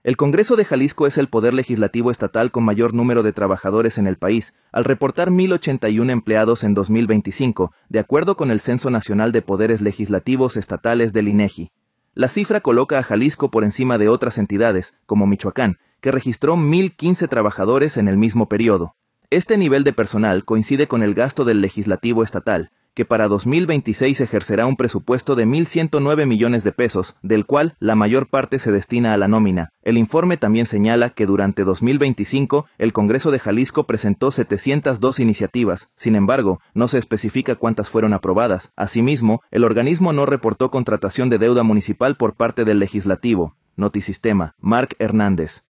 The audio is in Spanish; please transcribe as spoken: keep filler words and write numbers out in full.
El Congreso de Jalisco es el poder legislativo estatal con mayor número de trabajadores en el país, al reportar mil ochenta y uno empleados en dos mil veinticinco, de acuerdo con el Censo Nacional de Poderes Legislativos Estatales del INEGI. La cifra coloca a Jalisco por encima de otras entidades, como Michoacán, que registró mil quince trabajadores en el mismo periodo. Este nivel de personal coincide con el gasto del legislativo estatal, que para dos mil veintiséis ejercerá un presupuesto de mil ciento nueve millones de pesos, del cual la mayor parte se destina a la nómina. El informe también señala que durante dos mil veinticinco el Congreso de Jalisco presentó setecientas dos iniciativas, sin embargo, no se especifica cuántas fueron aprobadas. Asimismo, el organismo no reportó contratación de deuda municipal por parte del legislativo. Notisistema, Marc Hernández.